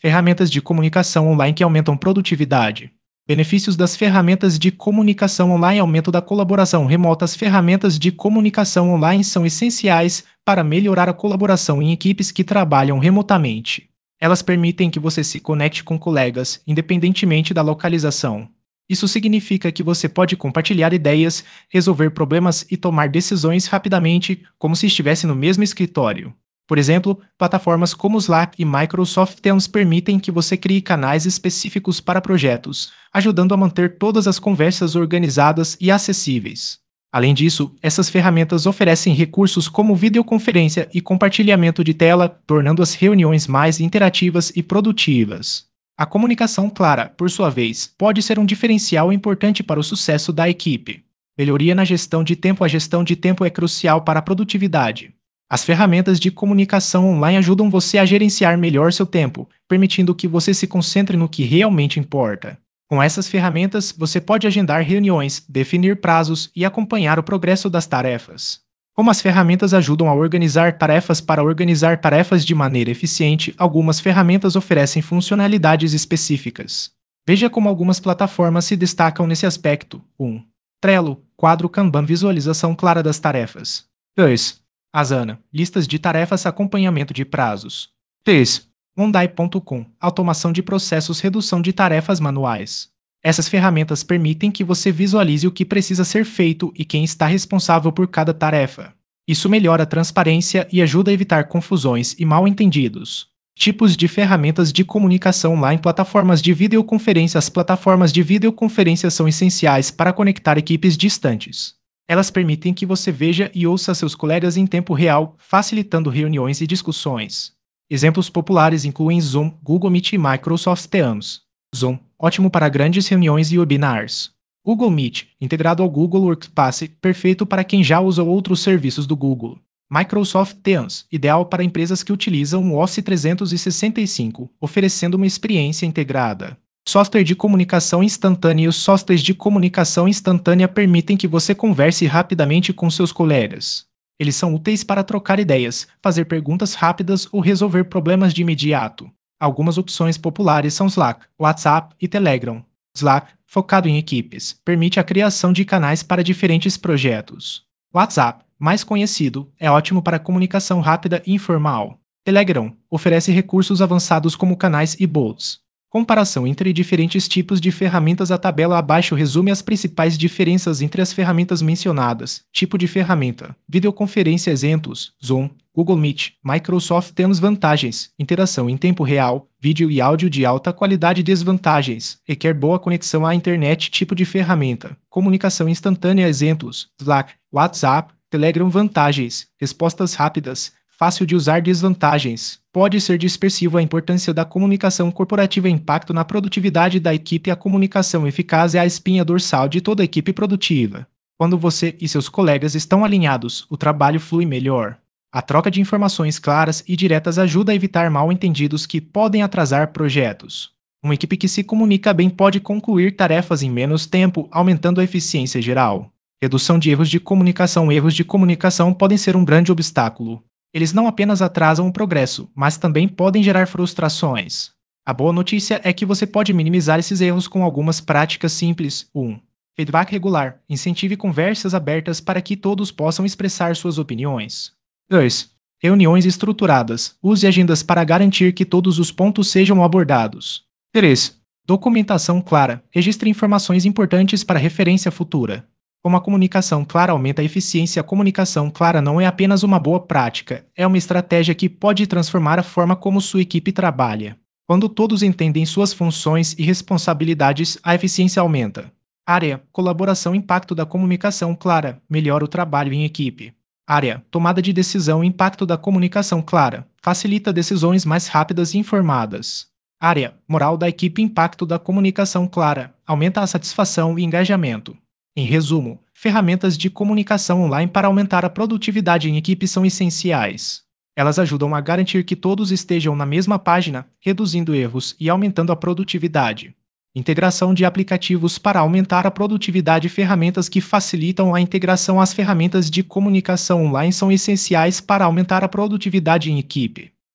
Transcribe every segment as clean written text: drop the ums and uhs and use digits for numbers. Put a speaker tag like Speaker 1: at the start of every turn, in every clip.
Speaker 1: Ferramentas de comunicação online que aumentam produtividade. Benefícios das ferramentas de comunicação online: aumento da colaboração remota. As ferramentas de comunicação online são essenciais para melhorar a colaboração em equipes que trabalham remotamente. Elas permitem que você se conecte com colegas, independentemente da localização. Isso significa que você pode compartilhar ideias, resolver problemas e tomar decisões rapidamente, como se estivesse no mesmo escritório. Por exemplo, plataformas como Slack e Microsoft Teams permitem que você crie canais específicos para projetos, ajudando a manter todas as conversas organizadas e acessíveis. Além disso, essas ferramentas oferecem recursos como videoconferência e compartilhamento de tela, tornando as reuniões mais interativas e produtivas. A comunicação clara, por sua vez, pode ser um diferencial importante para o sucesso da equipe. Melhoria na gestão de tempo: a gestão de tempo é crucial para a produtividade. As ferramentas de comunicação online ajudam você a gerenciar melhor seu tempo, permitindo que você se concentre no que realmente importa. Com essas ferramentas, você pode agendar reuniões, definir prazos e acompanhar o progresso das tarefas. Como as ferramentas ajudam a organizar tarefas? Para organizar tarefas de maneira eficiente, algumas ferramentas oferecem funcionalidades específicas. Veja como algumas plataformas se destacam nesse aspecto. 1. Trello, quadro Kanban, visualização clara das tarefas. 2. Asana, listas de tarefas, acompanhamento de prazos. 3. Monday.com, automação de processos, redução de tarefas manuais. Essas ferramentas permitem que você visualize o que precisa ser feito e quem está responsável por cada tarefa. Isso melhora a transparência e ajuda a evitar confusões e mal-entendidos. Tipos de ferramentas de comunicação online: plataformas de videoconferência. As plataformas de videoconferência são essenciais para conectar equipes distantes. Elas permitem que você veja e ouça seus colegas em tempo real, facilitando reuniões e discussões. Exemplos populares incluem Zoom, Google Meet e Microsoft Teams. Zoom, ótimo para grandes reuniões e webinars. Google Meet, integrado ao Google Workspace, perfeito para quem já usa outros serviços do Google. Microsoft Teams, ideal para empresas que utilizam o Office 365, oferecendo uma experiência integrada. Software de comunicação instantânea. Os softwares de comunicação instantânea permitem que você converse rapidamente com seus colegas. Eles são úteis para trocar ideias, fazer perguntas rápidas ou resolver problemas de imediato. Algumas opções populares são Slack, WhatsApp e Telegram. Slack, focado em equipes, permite a criação de canais para diferentes projetos. WhatsApp, mais conhecido, é ótimo para comunicação rápida e informal. Telegram oferece recursos avançados como canais e bots. Comparação entre diferentes tipos de ferramentas. A tabela abaixo resume as principais diferenças entre as ferramentas mencionadas. Tipo de ferramenta: videoconferência, exemplos: Zoom, Google Meet, Microsoft Teams. Vantagens: interação em tempo real, vídeo e áudio de alta qualidade. Desvantagens: requer boa conexão à internet. Tipo de ferramenta: comunicação instantânea, exemplos: Slack, WhatsApp, Telegram. Vantagens: respostas rápidas, fácil de usar. Desvantagens: pode ser dispersivo. A importância da comunicação corporativa. Impacto na produtividade da equipe. A comunicação eficaz é a espinha dorsal de toda equipe produtiva. Quando você e seus colegas estão alinhados, o trabalho flui melhor. A troca de informações claras e diretas ajuda a evitar mal-entendidos que podem atrasar projetos. Uma equipe que se comunica bem pode concluir tarefas em menos tempo, aumentando a eficiência geral. Redução de erros de comunicação. Erros de comunicação podem ser um grande obstáculo. Eles não apenas atrasam o progresso, mas também podem gerar frustrações. A boa notícia é que você pode minimizar esses erros com algumas práticas simples. 1. Feedback regular. Incentive conversas abertas para que todos possam expressar suas opiniões. 2. Reuniões estruturadas. Use agendas para garantir que todos os pontos sejam abordados. 3. Documentação clara. Registre informações importantes para referência futura. Como a comunicação clara aumenta a eficiência, a comunicação clara não é apenas uma boa prática, é uma estratégia que pode transformar a forma como sua equipe trabalha. Quando todos entendem suas funções e responsabilidades, a eficiência aumenta. Área: colaboração. Impacto da comunicação clara melhora o trabalho em equipe. Área: tomada de decisão. Impacto da comunicação clara facilita decisões mais rápidas e informadas. Área: moral da equipe. Impacto da comunicação clara aumenta a satisfação e engajamento. Em resumo, ferramentas de comunicação online para aumentar a produtividade em equipe são essenciais. Elas ajudam a garantir que todos estejam na mesma página, reduzindo erros e aumentando a produtividade. Integração de aplicativos para aumentar a produtividade. Ferramentas que facilitam a integração às ferramentas de comunicação online são essenciais para aumentar a produtividade em equipe.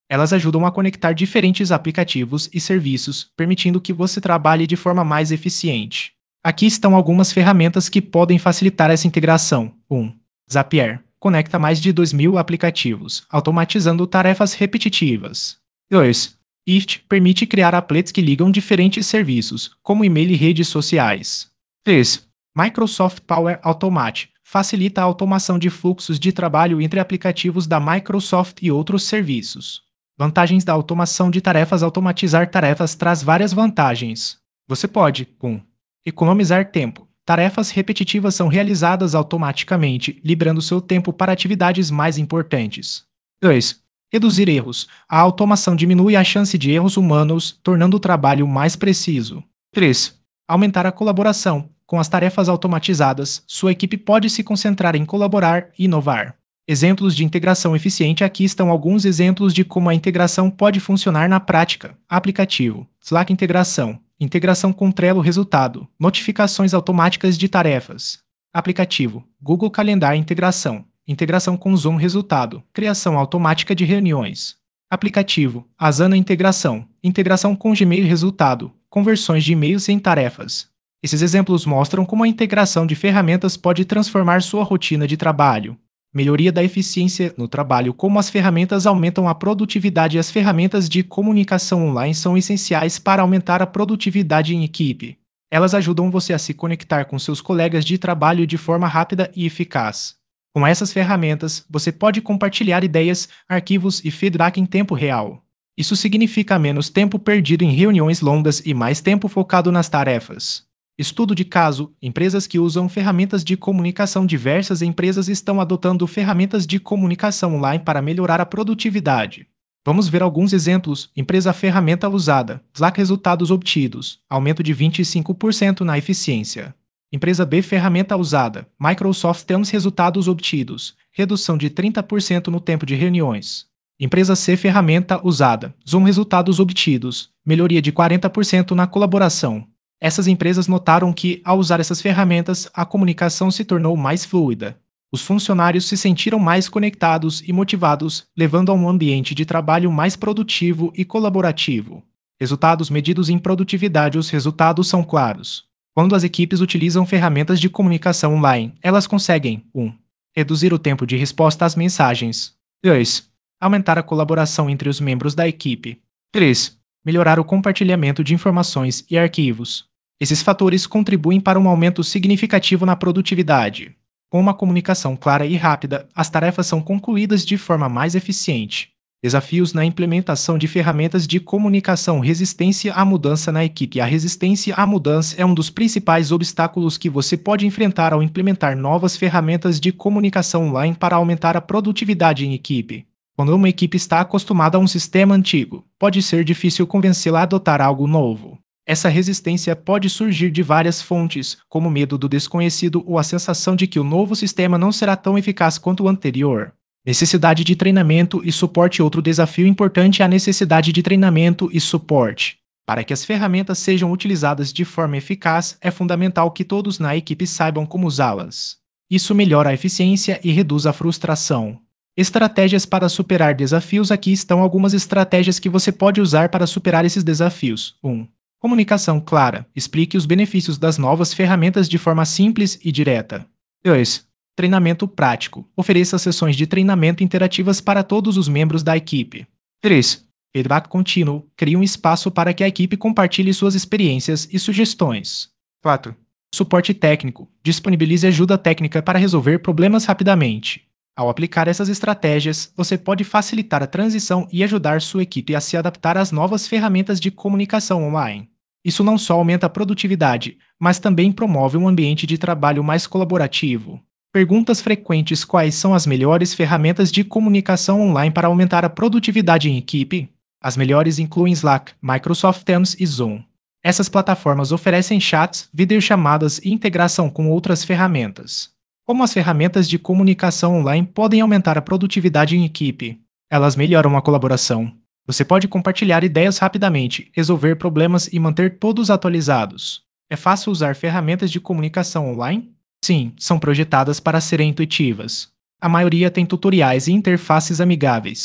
Speaker 1: Elas ajudam a conectar diferentes aplicativos e serviços, permitindo que você trabalhe de forma mais eficiente. Aqui estão algumas ferramentas que podem facilitar essa integração. 1. Zapier conecta mais de 2.000 aplicativos, automatizando tarefas repetitivas. 2. Ift permite criar applets que ligam diferentes serviços, como e-mail e redes sociais. 3. Microsoft Power Automate facilita a automação de fluxos de trabalho entre aplicativos da Microsoft e outros serviços. Vantagens da automação de tarefas. Automatizar tarefas traz várias vantagens. Você pode, 1. Economizar tempo. Tarefas repetitivas são realizadas automaticamente, liberando seu tempo para atividades mais importantes. 2. Reduzir erros. A automação diminui a chance de erros humanos, tornando o trabalho mais preciso. 3. Aumentar a colaboração. Com as tarefas automatizadas, sua equipe pode se concentrar em colaborar e inovar. Exemplos de integração eficiente. Aqui estão alguns exemplos de como a integração pode funcionar na prática. Aplicativo. Slack integração. Integração com Trello. Resultado. Notificações automáticas de tarefas. Aplicativo. Google Calendar integração. Integração com Zoom. Resultado. Criação automática de reuniões. Aplicativo. Asana integração. Integração com Gmail. Resultado. Conversões de e-mails em tarefas. Esses exemplos mostram como a integração de ferramentas pode transformar sua rotina de trabalho. Melhoria da eficiência no trabalho. Como as ferramentas aumentam a produtividade. As ferramentas de comunicação online são essenciais para aumentar a produtividade em equipe. Elas ajudam você a se conectar com seus colegas de trabalho de forma rápida e eficaz. Com essas ferramentas, você pode compartilhar ideias, arquivos e feedback em tempo real. Isso significa menos tempo perdido em reuniões longas e mais tempo focado nas tarefas. Estudo de caso: empresas que usam ferramentas de comunicação. Diversas empresas estão adotando ferramentas de comunicação online para melhorar a produtividade. Vamos ver alguns exemplos. Empresa: ferramenta usada. Slack. Resultados obtidos. Aumento de 25% na eficiência. Empresa B: ferramenta usada. Microsoft Teams. Resultados obtidos. Redução de 30% no tempo de reuniões. Empresa C: ferramenta usada. Zoom. Resultados obtidos. Melhoria de 40% na colaboração. Essas empresas notaram que, ao usar essas ferramentas, a comunicação se tornou mais fluida. Os funcionários se sentiram mais conectados e motivados, levando a um ambiente de trabalho mais produtivo e colaborativo. Resultados medidos em produtividade. Os resultados são claros. Quando as equipes utilizam ferramentas de comunicação online, elas conseguem 1. Reduzir o tempo de resposta às mensagens. 2. Aumentar a colaboração entre os membros da equipe. 3. Melhorar o compartilhamento de informações e arquivos. Esses fatores contribuem para um aumento significativo na produtividade. Com uma comunicação clara e rápida, as tarefas são concluídas de forma mais eficiente. Desafios na implementação de ferramentas de comunicação. Resistência à mudança na equipe. A resistência à mudança é um dos principais obstáculos que você pode enfrentar ao implementar novas ferramentas de comunicação online para aumentar a produtividade em equipe. Quando uma equipe está acostumada a um sistema antigo, pode ser difícil convencê-la a adotar algo novo. Essa resistência pode surgir de várias fontes, como medo do desconhecido ou a sensação de que o novo sistema não será tão eficaz quanto o anterior. Necessidade de treinamento e suporte. Outro desafio importante é a necessidade de treinamento e suporte. Para que as ferramentas sejam utilizadas de forma eficaz, é fundamental que todos na equipe saibam como usá-las. Isso melhora a eficiência e reduz a frustração. Estratégias para superar desafios. Aqui estão algumas estratégias que você pode usar para superar esses desafios. 1. Comunicação clara. Explique os benefícios das novas ferramentas de forma simples e direta. 2. Treinamento prático. Ofereça sessões de treinamento interativas para todos os membros da equipe. 3. Feedback contínuo. Crie um espaço para que a equipe compartilhe suas experiências e sugestões. 4. Suporte técnico. Disponibilize ajuda técnica para resolver problemas rapidamente. Ao aplicar essas estratégias, você pode facilitar a transição e ajudar sua equipe a se adaptar às novas ferramentas de comunicação online. Isso não só aumenta a produtividade, mas também promove um ambiente de trabalho mais colaborativo. Perguntas frequentes: quais são as melhores ferramentas de comunicação online para aumentar a produtividade em equipe? As melhores incluem Slack, Microsoft Teams e Zoom. Essas plataformas oferecem chats, videochamadas e integração com outras ferramentas. Como as ferramentas de comunicação online podem aumentar a produtividade em equipe? Elas melhoram a colaboração. Você pode compartilhar ideias rapidamente, resolver problemas e manter todos atualizados. É fácil usar ferramentas de comunicação online? Sim, são projetadas para serem intuitivas. A maioria tem tutoriais e interfaces amigáveis.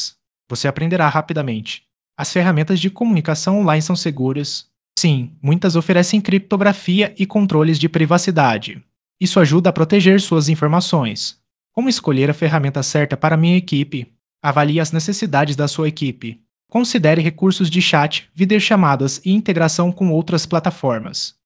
Speaker 1: Você aprenderá rapidamente. As ferramentas de comunicação online são seguras? Sim, muitas oferecem criptografia e controles de privacidade. Isso ajuda a proteger suas informações. Como escolher a ferramenta certa para minha equipe? Avalie as necessidades da sua equipe. Considere recursos de chat, videochamadas e integração com outras plataformas.